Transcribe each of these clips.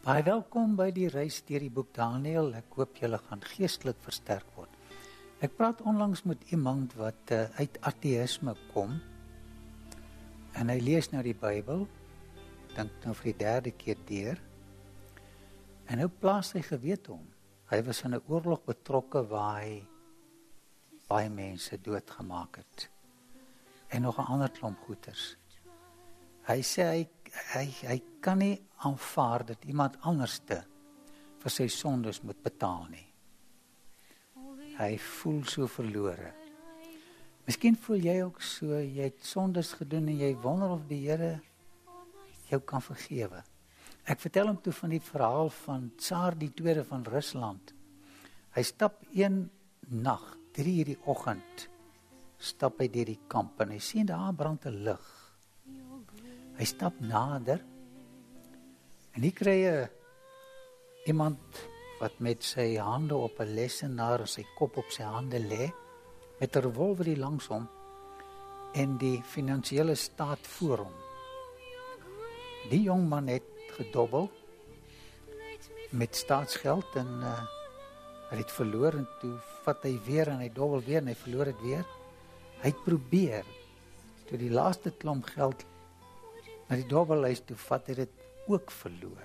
Baie welkom by die reis deur die boek Daniël. Ek hoop julle gaan geestelik versterk word. Ek praat onlangs met iemand wat uit ateïsme kom en hy lees nou die Bybel, dink nou vir die 3de keer deur, en nou plaas hy gewete om. Hy was in 'n oorlog betrokke waar hy baie mense doodgemaak het en nog 'n ander klomp goeters. Hy sê hy kan nie aanvaar dat iemand anderste vir sy sondes moet betaal nie. Hy voel so verlore. Miskien voel jy ook so, jy het sondes gedoen en jy wonder of die Here jou kan vergewe. Ek vertel hom toe van die verhaal van Tsar die Tweede van Rusland. Hy stap een nag, 3:00 die oggend, stap hy deur die kamp en hy sien daar brand 'n lig. Hy stap nader en hier kry hy iemand wat met sy hande op 'n lesenaar en sy kop op sy hande lê, met 'n revolver hier langs hom en die finansiële staat voor hom. Die jong man het gedobbel met staatsgeld en hy het verloor en toe vat hy weer en hy dobbel weer en hy verloor dit weer. Hy het probeer, toe die laaste klomp geld na die dobbelhuis toe vat, hy dit ook verloor.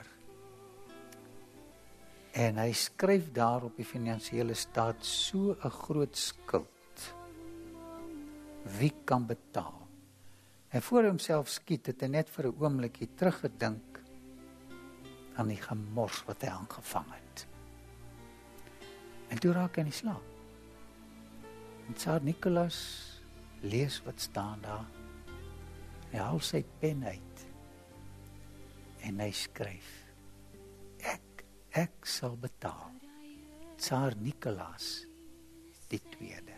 En hy skryf daar op die finansiële staat so 'n groot skuld. Wie kan betaal? En voor hy homself skiet, het hy net vir 'n oombliekie teruggedink aan die gemors wat hy aangevang het. En toe raak hy in die slaap. En Tsar Nikolaas lees wat staan daar. Hy haal sy pen uit en hy skryf: Ek sal betaal. Tsar Nikolaas die Tweede.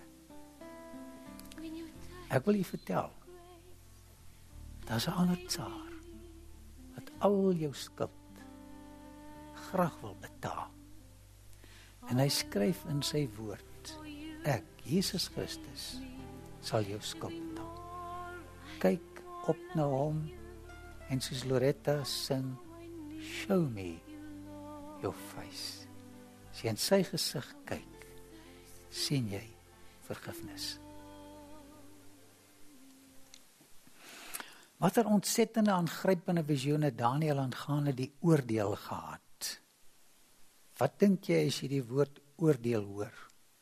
Ek wil u vertel, daar's 'n ander tsaar wat al jou skuld graag wil betaal. En hy skryf in sy woord: ek, Jesus Christus, sal jou skuld betaal. Kyk op na hom en soos Loretta sing, show me your face. As jy in sy gesig kyk, sien jy vergifnis. Watter ontsettende aangrypende visioene Daniël aangaande die oordeel gehad. Wat dink jy as jy die woord oordeel hoor?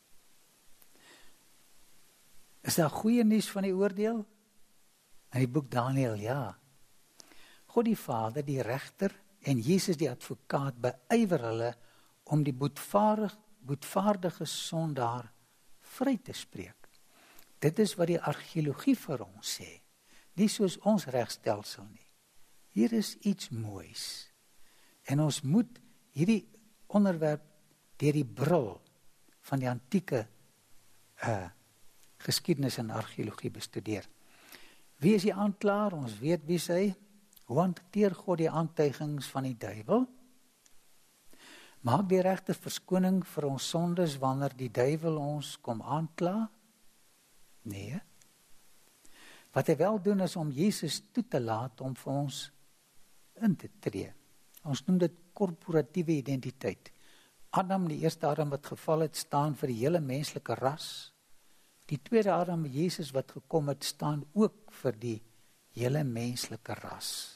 Is daar goeie nuus van die oordeel? In die boek Daniël, ja. God die Vader, die regter, en Jesus die advokaat beywer hulle om die boetvaardige sondaar vry te spreek. Dit is wat die argeologie vir ons sê. Nie soos ons regstelsel nie. Hier is iets moois. En ons moet hierdie onderwerp deur die bril van die antieke geskiedenis en argeologie bestudeer. Wie is die aanklaer? Ons weet wie sy. Hoe hanteer God die aantuigings van die duiwel? Maak die regter verskoning vir ons sondes wanneer die duiwel ons kom aankla? Nee. Wat hy wel doen is om Jesus toe te laat om vir ons in te tree. Ons noem dit korporatiewe identiteit. Adam, die eerste Adam wat geval het, staan vir die hele menslike ras. Die tweede Adam, Jesus wat gekom het, staan ook vir die hele menslike ras.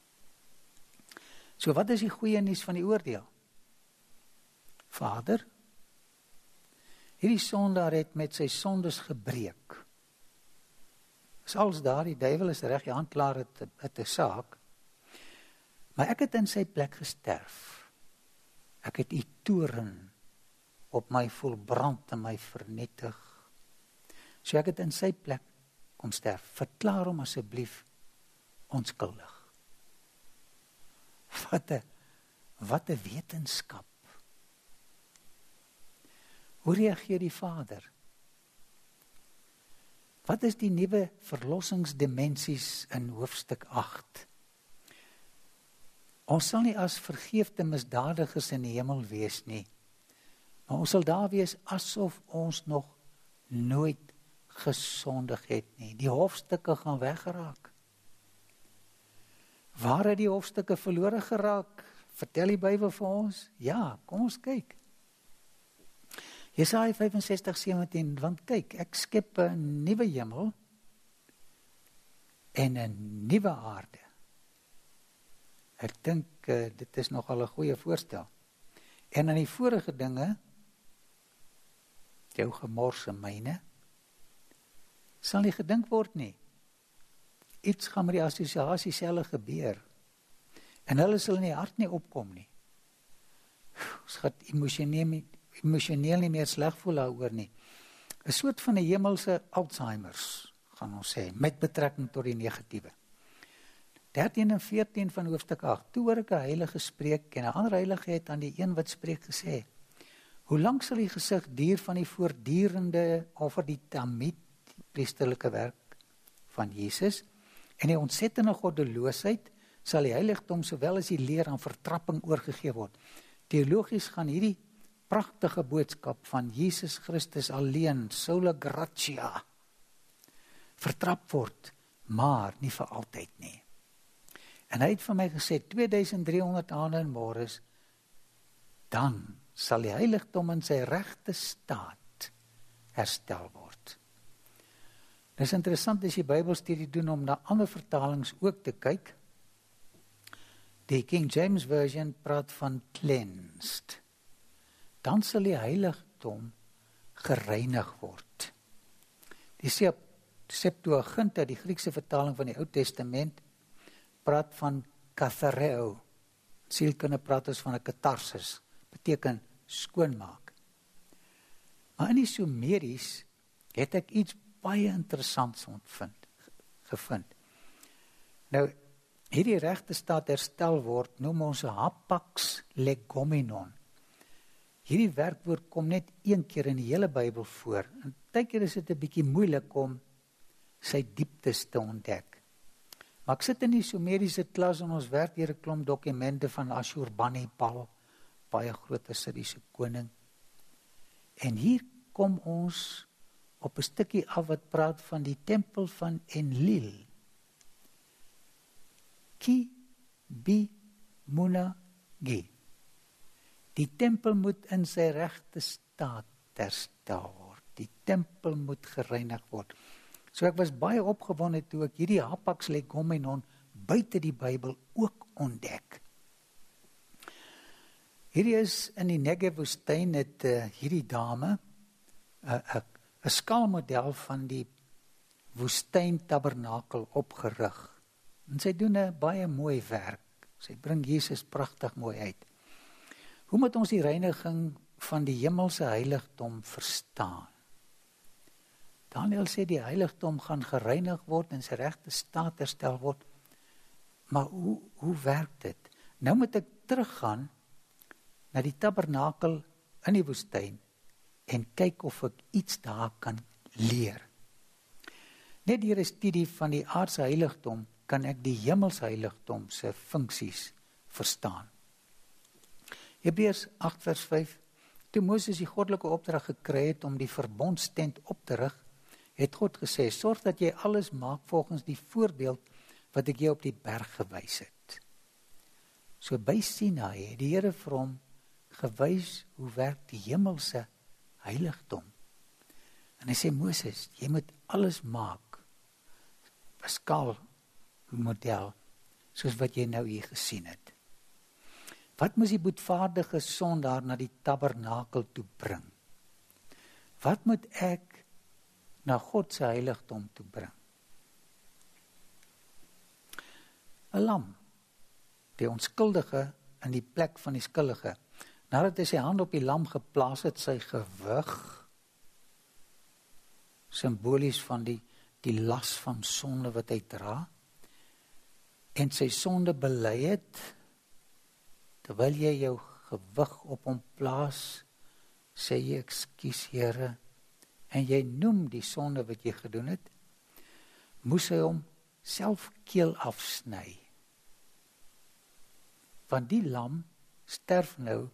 So wat is die goeie nuus van die oordeel? Vader, hierdie sondaar het met sy sondes gebreek. Is alles daar, die duiwel is reg, die aanklaer het 'n saak. Maar ek het in sy plek gesterf. Ek het u toorn op my volbrand en my vernietig. So ek het in sy plek kom sterf. Verklaar hom asseblief onskuldig. Wat 'n wetenskap. Hoe reageer die Vader? Wat is die nuwe verlossingsdimensies in hoofstuk 8? Ons sal nie as vergeefde misdadigers in die hemel wees nie, maar ons sal daar wees asof ons nog nooit gesondig het nie. Die hoofstukke gaan weggeraak. Waar het die hoofstukke verlore geraak? vertel die Bybel vir ons? Ja, kom ons kyk. Jesaja 65:17, want kyk, ek skep 'n nuwe hemel en 'n nuwe aarde. Ek dink dit is nogal 'n goeie voorstel. En aan die vorige dinge, jou gemors en myne, sal nie gedink word nie. Iets gaan met die assosiasie selfe gebeur. En hulle sal in die hart nie opkom nie. Ons gaan emosioneel nie meer sleg voel daaroor nie. 'n soort van 'n hemelse Alzheimer's, gaan ons sê, met betrekking tot die negatiewe. 13 en 14 van hoofstuk 8, toe hoor ek 'n heilige spreek, en 'n ander heilige het aan die een wat spreek gesê, hoe lank sal die gesig duur van die voortdurende offer die tamid, die priesterlike werk van Jesus, en die ontsettende goddeloosheid, sal die heiligdom sowel as die leer aan vertrapping oorgegee word. Teologies gaan hierdie pragtige boodskap van Jesus Christus alleen, sola gratia, vertrap word, maar nie vir altyd nie. En hy het vir my gesê, 2300 aande en môres, dan sal die heiligdom in sy regte staat herstel word. Dit is interessant as jy Bybelstudie doen om na ander vertalings ook te kyk. Die King James Version praat van cleansed. Dan sal die heiligdom gereinig word. Die Septuaginta, die Griekse vertaling van die Ou Testament, praat van kathareo. Sielkunde praat ons van 'n katarsis, beteken skoonmaak. Maar in die Sumeries het ek iets baie interessants gevind. Nou, hierdie regte staat herstel word, noem ons 'n hapax legomenon. Hierdie werkwoord kom net een keer in die hele Bybel voor. En partykeer is dit 'n bietjie moeilik om sy dieptes te ontdek. Maar ek sit in die Sumeriese klas en ons werk deur 'n klomp dokumente van Ashurbanipal, baie groot Assiriese koning. En hier kom ons op 'n stukkie af wat praat van die tempel van Enlil. Ki bi munagi. Die tempel moet in sy regte staat herstel word. Die tempel moet gereinig word. So ek was baie opgewonde toe ek hierdie hapax legomenon buite die Bybel ook ontdek. Hierdie is in die Negev woestyn het hierdie dame 'n skaalmodel van die woestyntabernakel opgerig. En sy doen 'n baie mooi werk. Sy bring Jesus pragtig mooi uit. Hoe moet ons die reiniging van die hemelse heiligdom verstaan? Daniël sê die heiligdom gaan gereinig word en sy regte staat herstel word. Maar hoe werk dit? Nou moet ek teruggaan na die tabernakel in die woestyn en kyk of ek iets daar kan leer. Net deur 'n studie van die aardse heiligdom kan ek die hemelse heiligdom se funksies verstaan. Hebreërs 8 vers 5. Toe Moses die goddelike opdrag gekry het om die verbondstent op te rig, het God gesê, sorg dat jy alles maak volgens die voorbeeld wat ek jou op die berg gewys het. So by Sinai het die Here vir hom gewys hoe werk die hemelse heiligdom. En hy sê, Moses, jy moet alles maak, 'n skaalmodel, soos wat jy nou hier gesien het. Wat moes die boetvaardige sondaar na die tabernakel toe bring? Wat moet ek na God se heiligdom toe bring? 'n lam, die onskuldige in die plek van die skuldige. Nadat hy sy hand op die lam geplaas het, sy gewig, simbolies van die las van sonde wat hy dra, en sy sonde bely het, terwyl jy jou gewig op hom plaas, sê jy, ekskuus Here, en jy noem die sonde wat jy gedoen het, moes hy hom self keel afsny. Want die lam sterf nou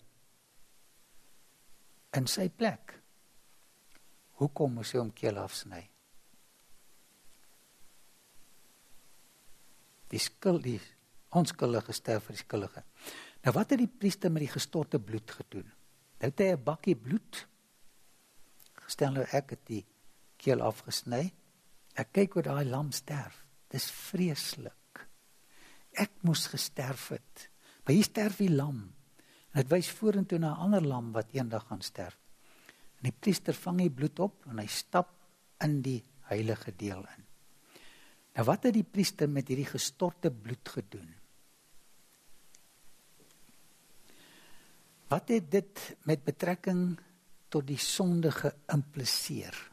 in sy plek. Hoekom moes hy hom keel afsny? Die onskuldige sterf vir die skuldige. Nou wat het die priester met die gestorte bloed gedoen? Nou het hy 'n bakkie bloed, gestel nou ek het die keel afgesny, ek kyk hoe daai lam sterf, dis vreeslik. Ek moes gesterf het, maar hier sterf die lam, en het wys vorentoe na 'n ander lam wat eendag gaan sterf. En die priester vang die bloed op, en hy stap in die heilige deel in. Nou wat het die priester met hierdie gestorte bloed gedoen? Wat het dit met betrekking tot die sonde geïmpliseer?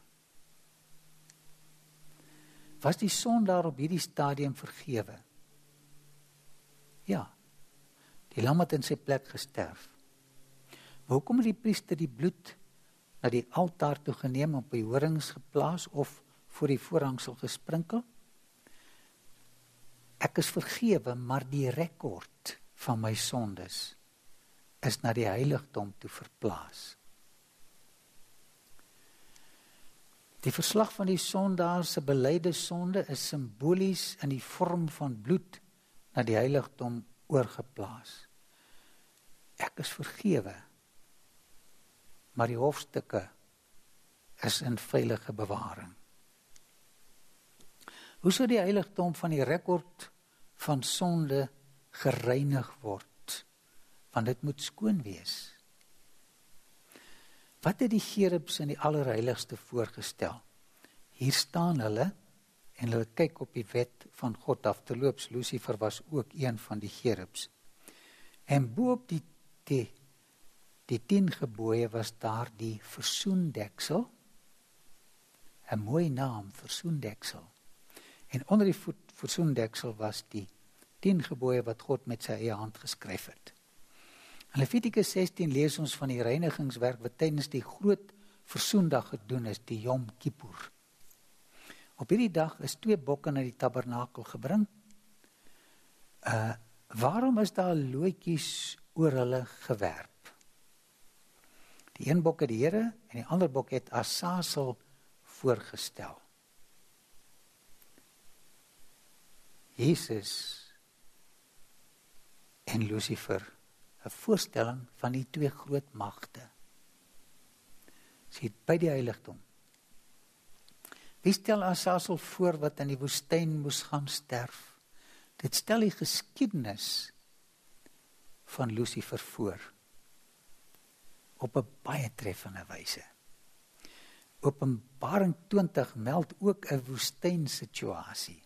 Was die sondaar op hierdie stadium vergewe? Ja, die lam het in sy plek gesterf. Maar hoekom het die priester die bloed na die altaar toe geneem, op die horings geplaas of voor die voorhangsel gesprinkel? Ek is vergewe, maar die rekord van my sondes is na die heiligdom toe verplaas. Die verslag van die sondaar se belyde sonde is simbolies in die vorm van bloed na die heiligdom oorgeplaas. Ek is vergewe, maar die hofstukke is in veilige bewaring. Hoe sou die heiligdom van die rekord van sonde gereinig word? Want dit moet skoon wees. Wat het die gerubs in die allerheiligste voorgestel? Hier staan hulle, en hulle kyk op die wet van God af. Terloops, Lucifer was ook een van die gerubs. En boop die 10 gebooie was daar die versoendeksel, 'n mooi naam, versoendeksel. En onder die versoendeksel was die 10 gebooie wat God met sy eie hand geskryf het. In Levitikus 16 lees ons van die reinigingswerk wat tydens die groot versoendag gedoen is, die Yom Kippur. Op hierdie dag is 2 bokke na die tabernakel gebring. Waarom is daar lootjies oor hulle gewerp? Die een bok het die Here en die ander bok het Azazel voorgestel. Jesus en Lucifer, 'n voorstelling van die 2 groot magte. Sien by die heiligdom. Wie stel Azazel voor wat in die woestyn moes gaan sterf? Dit stel die geskiedenis van Lucifer voor. Op 'n baie treffende wyse. Openbaring 20 meld ook 'n woestynsituasie.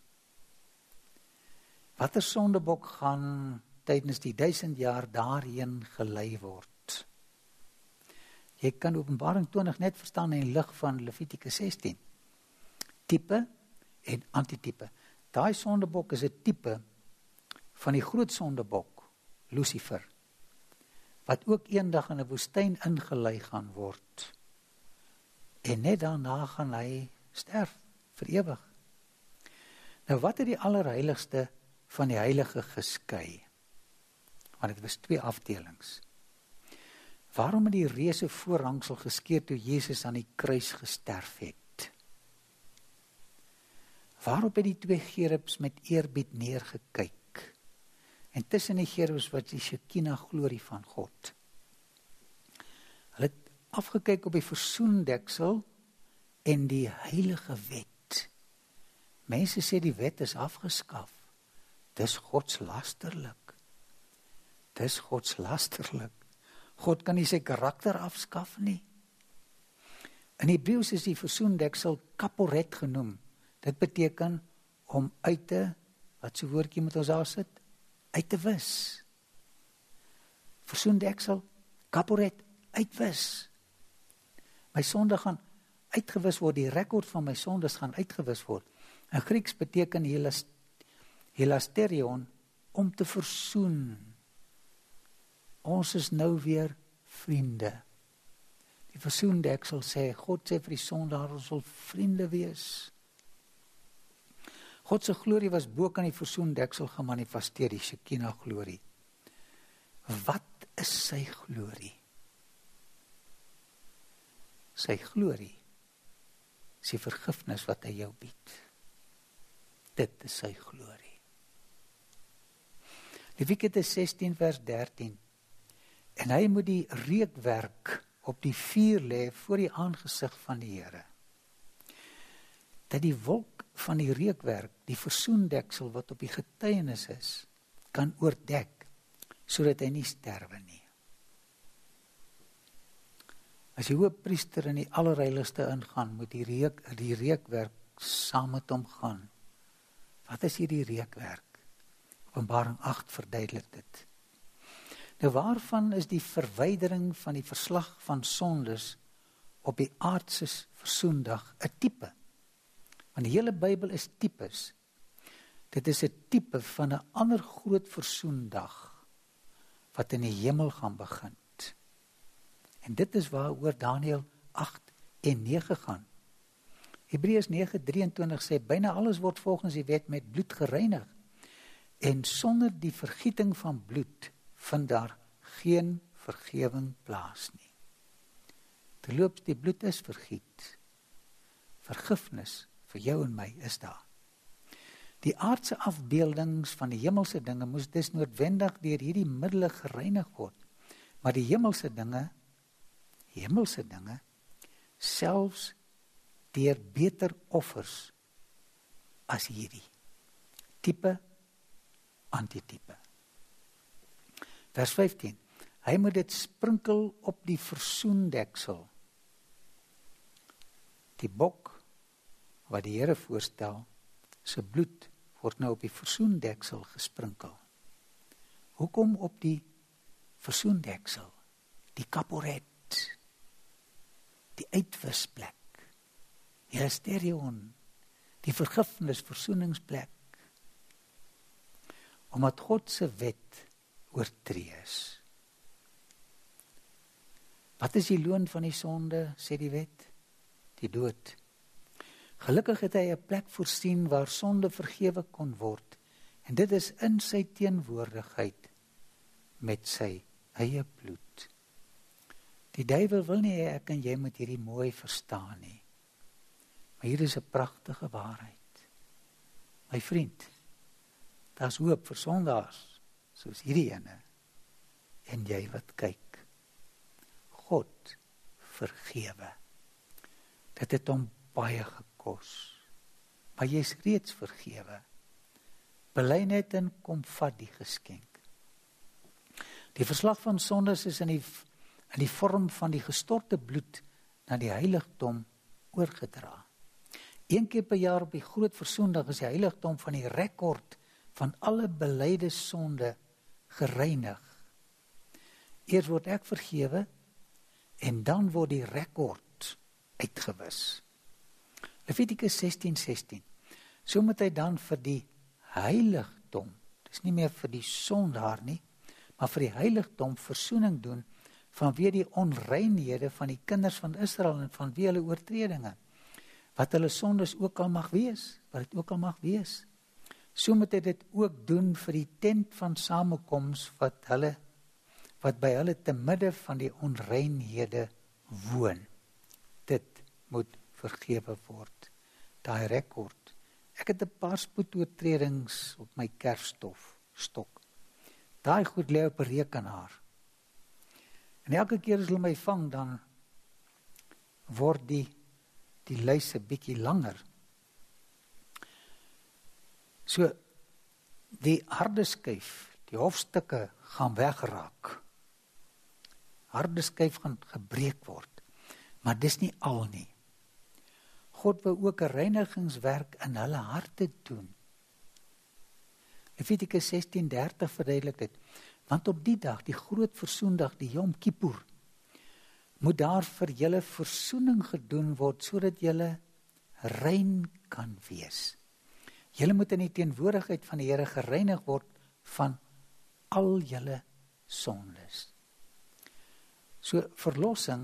Watter sondebok gaan tydens die 1000 jaar daarheen gelei word? Jy kan Openbaring 20 net verstaan in lig van Levitikus 16. Tipe en antitype. Daai sondebok is 'n tipe van die groot sondebok, Lucifer, wat ook eendag in 'n woestyn ingelei gaan word. En net daarna gaan hy sterf, vir ewig. Nou wat het die allerheiligste van die heilige geskei? Want dit was 2 afdelings. Waarom het die reuse voorhangsel geskeur toe Jesus aan die kruis gesterf het? Waarop het die 2 gerubs met eerbied neergekyk? En tussen die gerubs was die Shekinah glorie van God. Hulle het afgekyk op die versoendeksel en die heilige wet. Mense sê die wet is afgeskaf. Dis godslasterlik. Dis godslasterlik. God kan nie sy karakter afskaf nie. In Hebreëus is die versoendeksel kaporet genoem. Dit beteken om uit te, wat so woordjie moet ons daar sit? Uit te wis. Versoendeksel, kaporet, uitwis. My sonde gaan uitgewis word, die rekord van my sondes gaan uitgewis word. In Grieks beteken hilasterion, om te versoen. Ons is nou weer vriende. Die versoendeksel sê, God sê vir die sondaar, ons wil vriende wees. God se glorie was bo kan die versoendeksel gemanifesteer, die Shekinah glorie. Wat is sy glorie? Sy glorie is die vergifnis wat hy jou bied. Dit is sy glorie. Levitikus 16 vers 13. En hy moet die reukwerk op die vuur lê voor die aangesig van die Here. Dat die wolk van die reukwerk, die versoendeksel wat op die getuienis is, kan oordek, sodat hy nie sterwe nie. As die hoofpriester in die allerheiligste ingaan, moet die reukwerk saam met hom gaan. Wat is hierdie reukwerk? Openbaring 8 verduidelik dit. Nou waarvan is die verwydering van die verslag van sondes op die aardse versoendag 'n tipe? Want die hele Bybel is tipes. Dit is 'n tipe van 'n ander groot versoendag wat in die hemel gaan begin. En dit is waaroor Daniël 8 en 9 gaan. Hebreërs 9:23 sê, byna alles word volgens die wet met bloed gereinig. En sonder die vergieting van bloed vind daar geen vergewing plaas nie. Terloops, die bloed is vergiet. Vergifnis vir jou en my is daar. Die aardse afbeeldings van die hemelse dinge moes dus noodwendig deur hierdie middele gereinig word. Maar die hemelse dinge, selfs deur beter offers as hierdie. Tipe, antitipe. Vers 15. Hy moet dit sprinkel op die versoendeksel. Die bok wat die Here voorstel, sy bloed word nou op die versoendeksel gesprinkel. Hoekom op die versoendeksel? Die kaporet, die uitwisplek, die hysterion, die vergifnis, versoeningsplek. Omdat God se wet oortree is. Wat is die loon van die sonde, sê die wet? Die dood. Gelukkig het hy 'n plek voorsien waar sonde vergewe kon word, en dit is in sy teenwoordigheid met sy eie bloed. Die duiwel wil nie hê ek en jy moet hierdie mooi verstaan nie. Maar hier is 'n pragtige waarheid. My vriend, daar's hoop vir sondaars, soos hierdie ene, en jy wat kyk. God vergewe. Dit het hom baie gekos, maar jy is reeds vergewe. Bely net en kom vat die geskenk. Die verslag van sondes is in die vorm van die gestorte bloed na die heiligdom oorgedra. Een keer per jaar op die groot versoendag is die heiligdom van die rekord van alle belyde sonde gereinig. Eers word ek vergewe en dan word die rekord uitgewis. Levitikus 16:16. So moet hy dan vir die heiligdom, dis nie meer vir die sondaar nie, maar vir die heiligdom versoening doen vanweë die onreinhede van die kinders van Israel en vanweë hulle oortredinge, wat hulle sondes ook al mag wees, wat dit ook al mag wees. So moet hy dit ook doen vir die tent van samekoms wat by hulle te midde van die onreinhede woon. Dit moet vergewe word. Daai rekord. Ek het 'n paar spoedoortredings op my kerfstok. Daai goed lê op 'n rekenaar. En elke keer as hulle my vang, dan word die lys 'n bietjie langer. So, die harde skyf, die hofstukke gaan wegraak. Harde skyf gaan gebreek word. Maar dis nie al nie. God wou ook 'n reinigingswerk in hulle harte doen. Levitikus 16:30 verduidelik dit. Want op die dag, die groot versoendag, die Yom Kippur, moet daar vir julle versoening gedoen word, sodat julle rein kan wees. Julle moet in die teenwoordigheid van die Here gereinig word van al julle sondes. So verlossing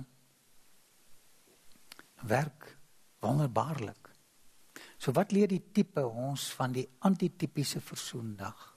werk wonderbaarlik. So wat leer die tipe ons van die antitipiese versoendag?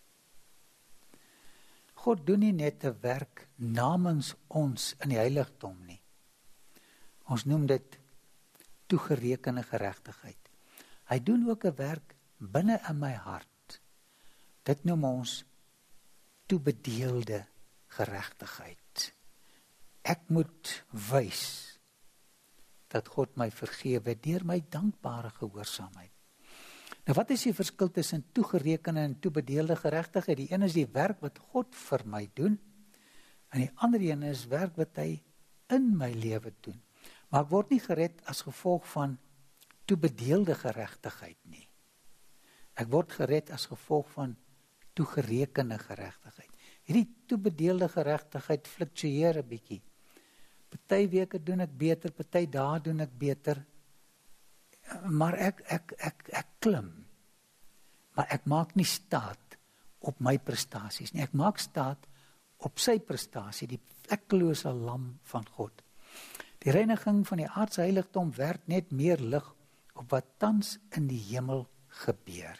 God doen nie net 'n werk namens ons in die heiligdom nie. Ons noem dit toegerekende geregtigheid. Hy doen ook 'n werk binne in my hart. Dit noem ons toebedeelde geregtigheid. Ek moet wys dat God my vergewe deur my dankbare gehoorsaamheid. Nou wat is die verskil tussen toegerekende en toebedeelde geregtigheid? Die een is die werk wat God vir my doen, en die ander een is werk wat hy in my lewe doen. Maar ek word nie gered as gevolg van toebedeelde geregtigheid nie. Ek word gered as gevolg van toegerekende geregtigheid. Hierdie toebedeelde geregtigheid fluktueer 'n bietjie. Party weke doen ek beter, party dae doen ek beter. Maar ek klim. Maar ek maak nie staat op my prestasies nie. Ek maak staat op sy prestasie, die vlekkelose lam van God. Die reiniging van die aardse heiligdom werp net meer lig op wat tans in die hemel gebeur.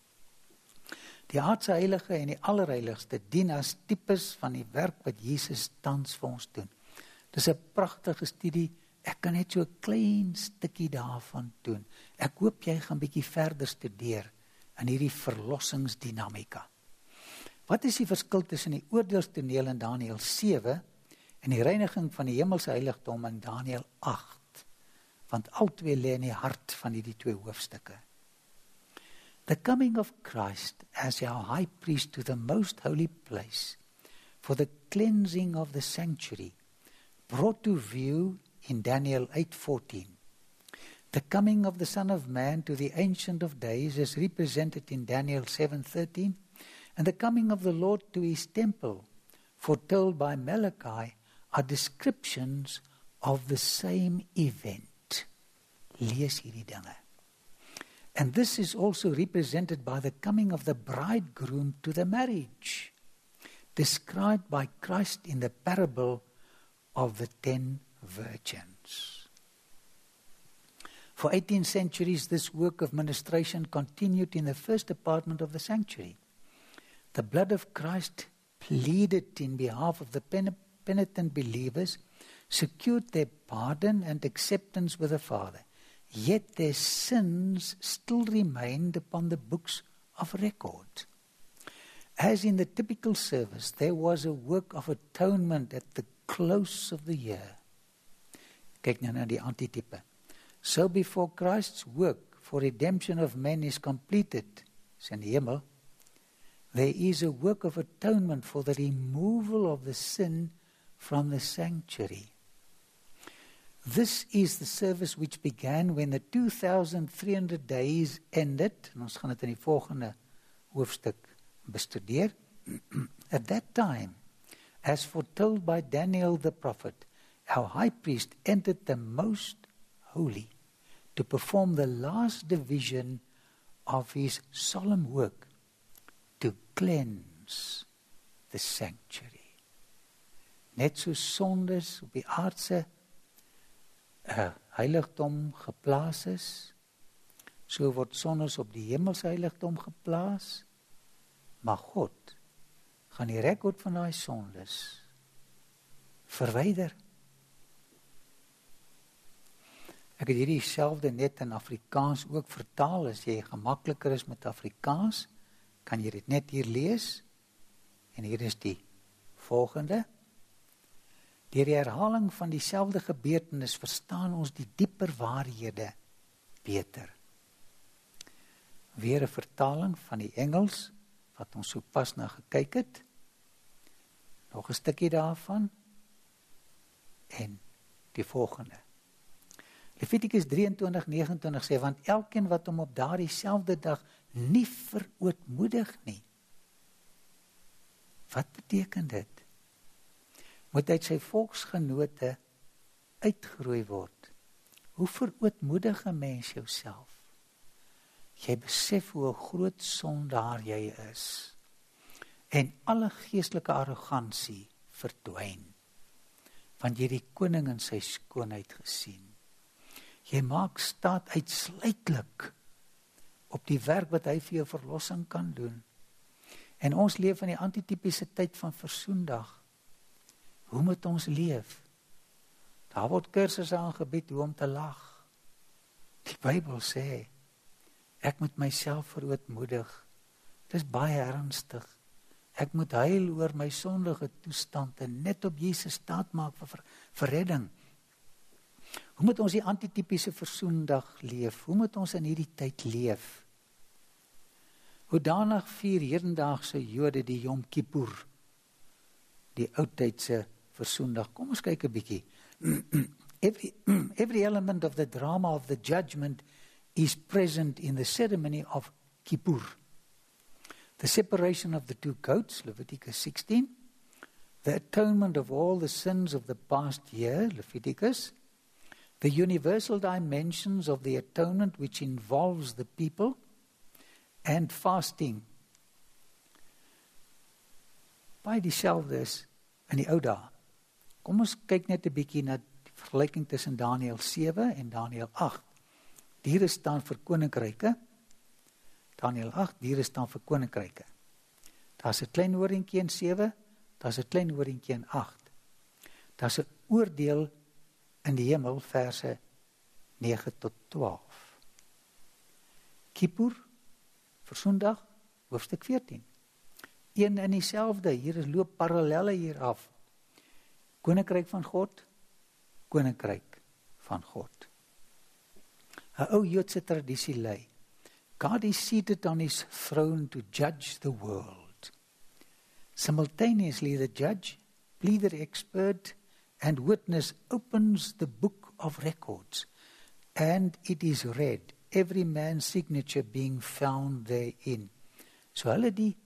Die aardse heilige en die allerheiligste dien as tipes van die werk wat Jesus tans vir ons doen. Dis 'n pragtige studie. Ek kan net so 'n klein stukkie daarvan doen. Ek hoop jy gaan bietjie verder studeer in hierdie verlossingsdinamika. Wat is die verskil tussen die oordeelstoneel in Daniël 7 en die reiniging van die hemelse heiligdom in Daniël 8? Want albei lê in die hart van hierdie twee hoofstukke. The coming of Christ as our high priest to the most holy place for the cleansing of the sanctuary, brought to view in Daniel 8:14. The coming of the Son of Man to the Ancient of Days is represented in Daniel 7:13, and the coming of the Lord to his temple, foretold by Malachi, are descriptions of the same event. Lees hierdie dinge. And this is also represented by the coming of the bridegroom to the marriage, described by Christ in the parable of the 10 virgins. For 18 centuries, this work of ministration continued in the first apartment of the sanctuary. The blood of Christ pleaded in behalf of the penitent believers, secured their pardon and acceptance with the Father. Yet their sins still remained upon the books of record. As in the typical service, there was a work of atonement at the close of the year. Kyk nou na die antitype. So before Christ's work for redemption of men is completed, is in die hemel, there is a work of atonement for the removal of the sin from the sanctuary. This is the service which began when the 2,300 days ended, en ons gaan dit in die volgende hoofstuk bestudeer. At that time, as foretold by Daniel the prophet, our high priest entered the most holy to perform the last division of his solemn work to cleanse the sanctuary. Net so sondes op die aardse heiligdom geplaas is, so word sondes op die hemelse heiligdom geplaas, maar God gaan die rekord van daai sondes verwyder. Ek het hierdie selfde net in Afrikaans ook vertaal. As jy gemakliker is met Afrikaans, kan jy dit net hier lees. En hier is die volgende. Deur die herhaling van dieselfde gebeurtenis verstaan ons die dieper waarhede beter. Weer 'n vertaling van die Engels, wat ons sopas na gekyk het. Nog 'n stukkie daarvan. En die volgende. Levitikus 23:29 sê, want elkeen wat hom op daardie selfde dag nie verootmoedig nie. Wat beteken dit? Moet uit sy volksgenote uitgeroei word. Hoe verootmoedig 'n mens jouself? Jy besef hoe 'n groot sondaar jy is. En alle geestelike arrogansie verdwyn. Want jy die koning in sy skoonheid gesien. Jy maak staat uitsluitlik op die werk wat hy vir jou verlossing kan doen. En ons leef in die antitypiese tyd van versoendag. Hoe moet ons leef? Daar word kursusse aangebied hoe om te lag. Die Bybel sê, ek moet myself verootmoedig. Dit is baie ernstig. Ek moet huil oor my sondige toestand en net op Jesus staat maak vir redding. Hoe moet ons die antitypiese versoendag leef? Hoe moet ons in hierdie tyd leef? Hoedanig vier hedendaagse Jode die Yom Kippur, die oudtydse versoendag? Kom ons kyk 'n bietjie. Every element of the drama of the judgment is present in the ceremony of Kippur. The separation of the two goats, Leviticus 16. The atonement of all the sins of the past year, Leviticus. The universal dimensions of the atonement which involves the people. And fasting. Baie dieselfde is in die ou dae. Kom ons kyk net 'n bietjie na die vergelyking tussen Daniël 7 en Daniël 8. Diere staan vir koninkryke. Daniël 8, diere staan vir koninkryke. Daar's 'n klein horingkie in 7, daar's 'n klein horingkie in 8. Daar's 'n oordeel in die hemel, verse 9 tot 12. Kippur, versoendag, hoofstuk 14. Een en dieselfde, hier loop parallelle hier af. Koninkryk van God, koninkryk van God. 'n Ou Joodse tradisie lei, God is seated on his throne to judge the world. Simultaneously, the judge, pleader, expert, and witness opens the book of records, and it is read, every man's signature being found therein. So hulle die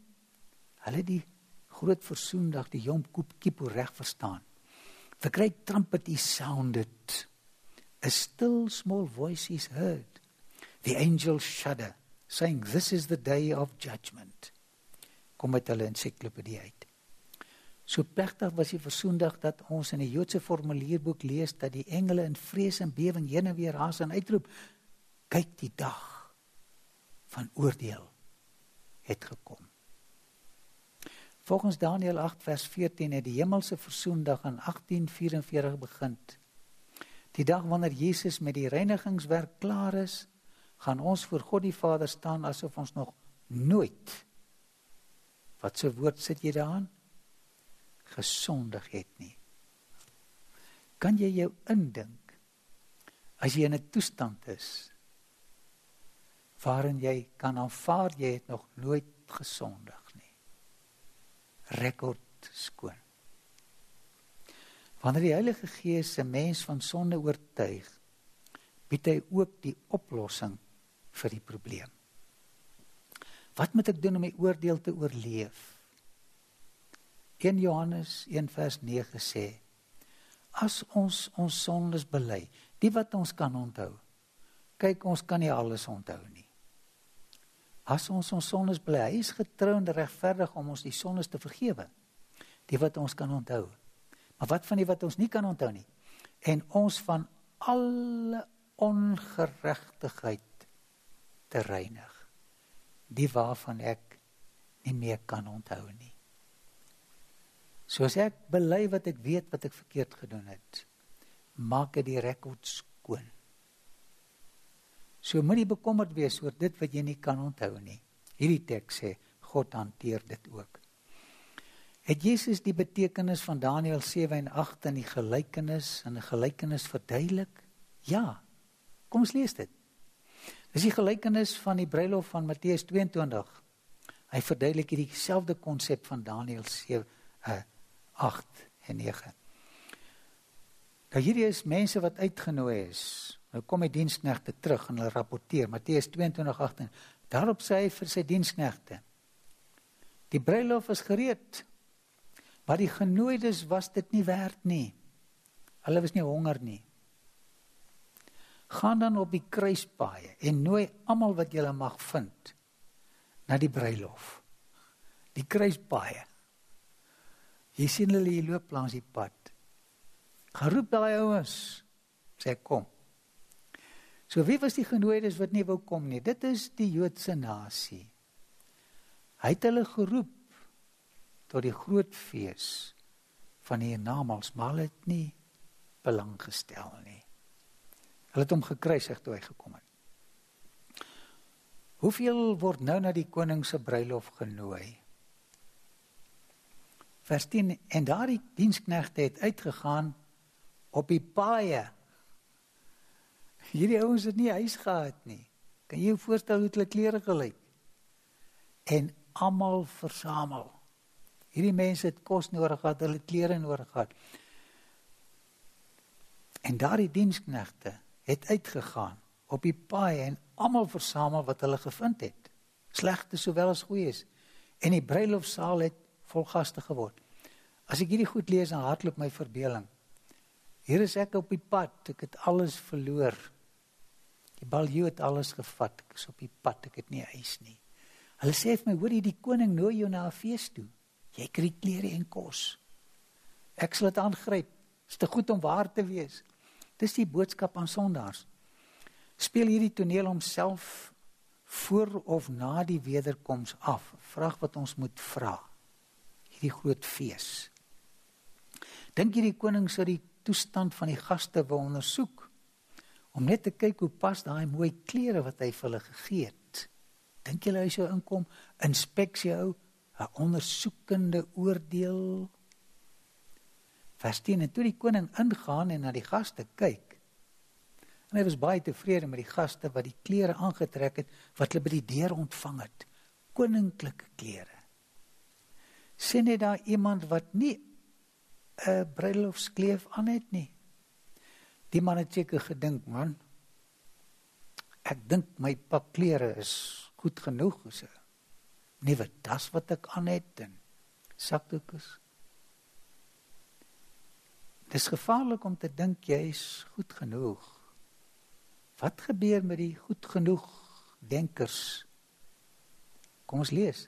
groot versoendag, die Yom Kippur reg verstaan. The great trumpet is sounded. A still small voice is heard. The angels shudder, saying, this is the day of judgment. Kom uit hulle ensiklopedie uit. So plechtig was die versoendag dat ons in die Joodse formulierboek lees dat die engele in vrees en bewing heen en weer raas en uitroep, kyk, die dag van oordeel het gekom. Volgens Daniël 8 vers 14 het die hemelse versoendag in 1844 begin. Die dag wanneer Jesus met die reinigingswerk klaar is, gaan ons voor God die Vader staan asof ons nog nooit, wat se woord sit jy daaraan? Gesondig het nie. Kan jy jou indink, as jy in 'n toestand is, waarin jy kan aanvaar, jy het nog nooit gesondig nie. Rekord skoon. Wanneer die Heilige Gees 'n mens van sonde oortuig, bied hy ook die oplossing vir die probleem. Wat moet ek doen om die oordeel te oorleef? 1 Johannes 1 vers 9 sê, as ons sondes bely, die wat ons kan onthou, kyk, ons kan nie alles onthou nie. As ons sondes bely, hy is getrou en regverdig om ons die sondes te vergewe, die wat ons kan onthou. Maar wat van die wat ons nie kan onthou nie? En ons van alle ongeregtigheid te reinig, die waarvan ek nie meer kan onthou nie. Soos ek bely wat ek weet wat ek verkeerd gedoen het, maak ek die rekord skoon. So moenie bekommerd wees oor dit wat jy nie kan onthou nie. Hierdie teks sê, God hanteer dit ook. Het Jesus die betekenis van Daniël 7 en 8 in die gelykenis verduidelik? Ja, kom ons lees dit. Dis die gelykenis van die bruilof van Matteus 22. Hy verduidelik hierdie selfde konsep van Daniël 7, 8 en 9. Nou hierdie is mense wat uitgenooi is. Nou kom die diensknegte terug en hulle rapporteer, Matteus 22:18. Daarop sê hy vir sy diensknegte, die bruilof is gereed, maar die genooides was dit nie werd nie. Hulle was nie honger nie. Gaan dan op die kruispaaie en nooi almal wat julle mag vind na die bruilof. Die kruispaaie. Jy sien hulle hier loop langs die pad. Gaan roep daai ouens, sê kom. So wie was die genooides wat nie wou kom nie? Dit is die Joodse nasie. Hy het hulle geroep tot die groot fees van die hiernamaals, maar hulle het nie belang gestel nie. Hulle het hom gekruisig toe hy gekom het. Hoeveel word nou na die koning se bruilof genooi? Vers 10, en daardie diensknegte het uitgegaan op die paaie. Hierdie ouens het nie huis gehad nie. Kan jy jou voorstel hoe het hulle klere gelyk? En almal versamel. Hierdie mense het kos nodig gehad, hulle het klere nodig gehad. En daardie diensknegte het uitgegaan op die paaie en almal versamel wat hulle gevind het. Slegte sowel as goeies. En die bruilofsaal het vol gaste geword. As ek hierdie goed lees, dan hardloop my verbeelding. Hier is ek op die pad, ek het alles verloor. Die baljoe het alles gevat, ek is op die pad, ek het nie huis nie. Hulle sê vir my, hoor jy, die koning nooi jou na 'n fees toe. Jy kry klere en kos. Ek sal dit aangryp. Is te goed om waar te wees. Dis die boodskap aan sondaars. Speel hierdie toneel homself voor of na die wederkoms af? Vraag wat ons moet vra. Hierdie groot fees. Dink jy die koning sou die toestand van die gaste wil ondersoek? Om net te kyk hoe pas daai mooi klere wat hy vir hulle gegee het. Dink julle hy sou inkom, inspeksie hou, 'n ondersoekende oordeel? Vers 10, en toe die koning ingaan en na die gaste kyk, en hy was baie tevrede met die gaste wat die klere aangetrek het, wat hulle by die deur ontvang het. Koninklike klere. Sien jy daar iemand wat nie 'n bruilofskleef aan het nie? Die man het seker gedink, man, ek dink my pak klere is goed genoeg, is 'n nuwe tas wat ek aan het, en sakdoekes. Dis gevaarlik om te dink jy is goed genoeg. Wat gebeur met die goed genoeg denkers? Kom ons lees.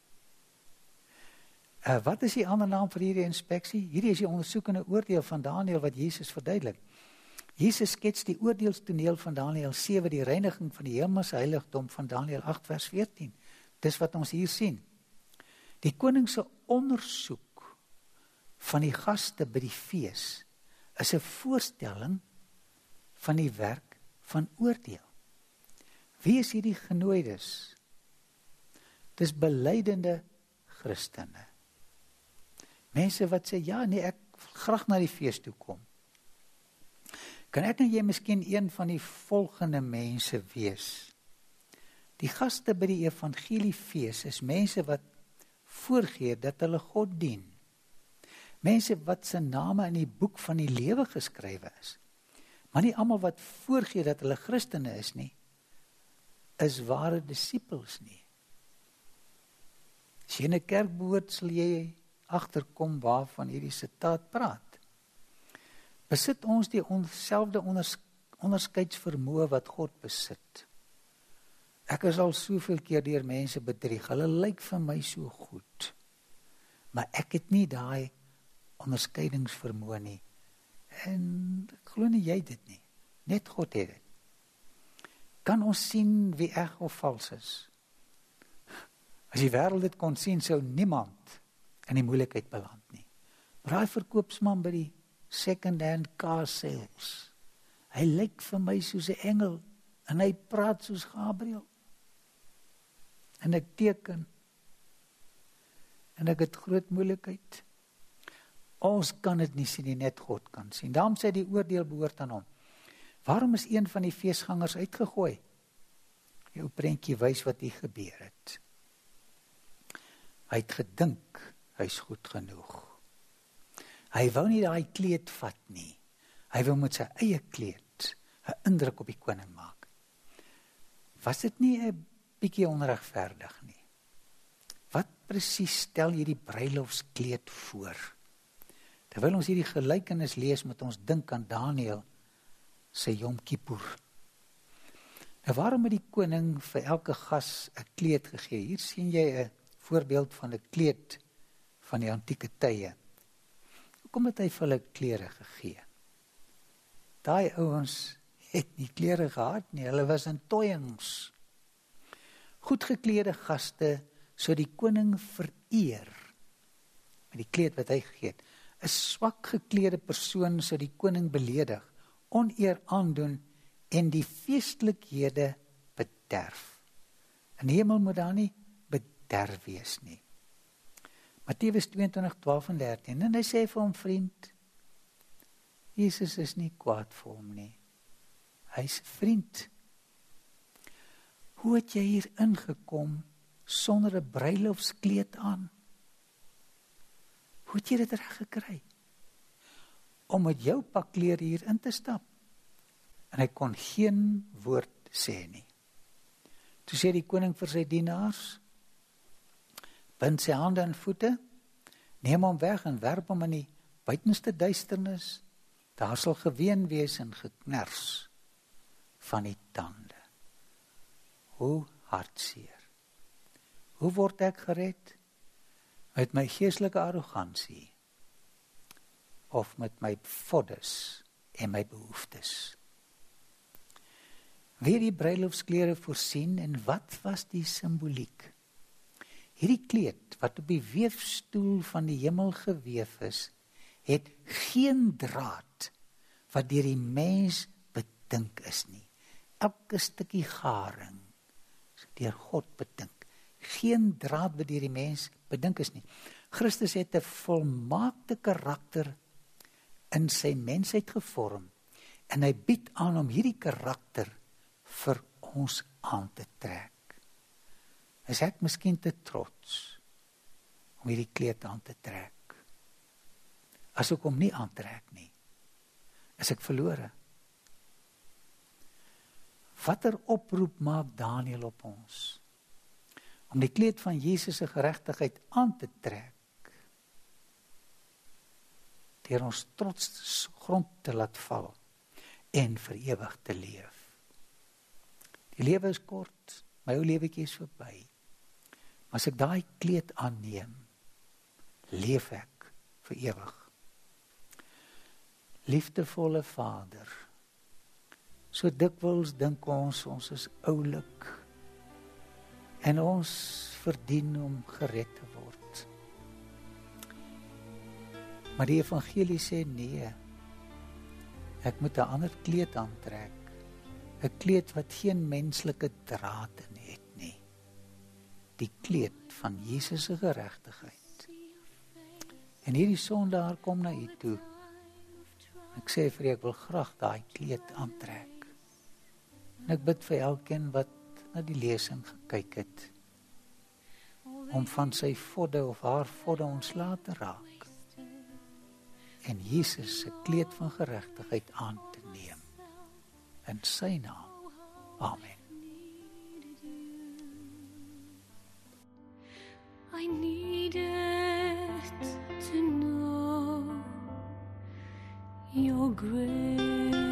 Wat is die ander naam vir hierdie inspeksie? Hierdie is die ondersoekende oordeel van Daniël wat Jesus verduidelik. Jesus skets die oordeelstoneel van Daniël 7, die reiniging van die hemelse heiligdom van Daniël 8 vers 14. Dis wat ons hier sien. Die koning se ondersoek van die gaste by die fees is 'n voorstelling van die werk van oordeel. Wie is hierdie genooides? Dis belydende Christene. Mense wat sê, ja, nee, ek wil graag na die fees toe kom. Kan ek en jy miskien een van die volgende mense wees? Die gaste by die evangeliefees is mense wat voorgee dat hulle God dien. Mense wat se name in die boek van die lewe geskrywe is. Maar nie almal wat voorgee dat hulle Christene is nie, is ware disippels nie. As jy in 'n kerk behoort, sal jy agterkom waarvan hierdie sitaat praat. Besit ons dieselfde onderskeidsvermoë wat God besit? Ek is al soveel keer deur mense bedrieg, hulle lyk vir my so goed, maar ek het nie daai onderskeidingsvermoë nie, en ek glo nie jy dit nie, net God het dit. Kan ons sien wie reg of vals is? As die wêreld dit kon sien, sou niemand in die moeilikheid beland nie. Maar daai verkoopsman by die second-hand car sales, hy lyk vir my soos 'n engel, en hy praat soos Gabriël. En ek teken, en ek het groot moeilikheid. Ons kan dit nie sien nie, net God kan sien. Daarom sê die oordeel behoort aan hom. Waarom is een van die feesgangers uitgegooi? Jou prentjie wys wat hier gebeur het. Hy het gedink, hy is goed genoeg. Hy wou nie daai kleed vat nie. Hy wou met sy eie kleed 'n indruk op die koning maak. Was dit nie 'n bietjie onregverdig nie? Wat presies stel hierdie bruilofskleed voor? Terwyl ons hierdie gelykenis lees, moet ons dink aan Daniël se Yom Kippur. Nou waarom het die koning vir elke gas 'n kleed gegee? Hier sien jy 'n voorbeeld van 'n kleed van die antieke tye. Hoekom het hy vir hulle klere gegee? Daai ouens het nie klere gehad nie, hulle was in toiings. Goed geklede gaste, so die koning vereer, met die kleed wat hy gegee het. 'n swak geklede persoon sou die koning beledig, oneer aandoen en die feestelikhede bederf. In die hemel moet daar nie bederf wees nie. Matteus 22:12 en 13. En hy sê vir hom, vriend, Jesus is nie kwaad vir hom nie. Hy's 'n vriend. Hoe het jy hier ingekom sonder 'n bruilofskleed aan? Hoe het jy dit reg gekry? Om met jou pak klere hier in te stap. En hy kon geen woord sê nie. Toe sê die koning vir sy dienaars, bind sy hande en voete, neem hom weg en werp hom in die buitenste duisternis. Daar sal geween wees en geknars van die tande. Hoe hartseer. Hoe word ek gered? Met my geestelike arrogansie of met my voddes en my behoeftes? Wie het die bruilofsklere voorsien en wat was die simboliek? Hierdie kleed wat op die weefstoel van die hemel geweef is, het geen draad wat deur die mens bedink is nie. Elke stukkie garing is deur God bedink. Geen draad wat deur die mens bedink is nie. Christus het 'n volmaakte karakter in sy mensheid gevorm en hy bied aan om hierdie karakter vir ons aan te trek. Is ek miskien te trots om hierdie kleed aan te trek? As ek hom nie aantrek nie, is ek verlore. Watter oproep maak Daniël op ons? Om die kleed van Jesus se geregtigheid aan te trek, deur ons trots grond te laat val en vir ewig te leef. Die lewe is kort, my ou lewetjie is verby. Maar as ek daai kleed aanneem, leef ek vir ewig. Liefdevolle Vader, so dikwels dink ons is oulik en ons verdien om gered te word. Maar die evangelie sê nee, ek moet 'n ander kleed aantrek, 'n kleed wat geen menslike draad in het nie, die kleed van Jesus se geregtigheid. En hierdie sondaar kom na U toe. Ek sê vir U, ek wil graag daai kleed aantrek. En ek bid vir elkeen wat na die lesing gekyk het, om van sy vodde of haar vodde ontslae te raak en Jesus se kleed van geregtigheid aan te neem. In sy naam. Amen. I needed to know your grace.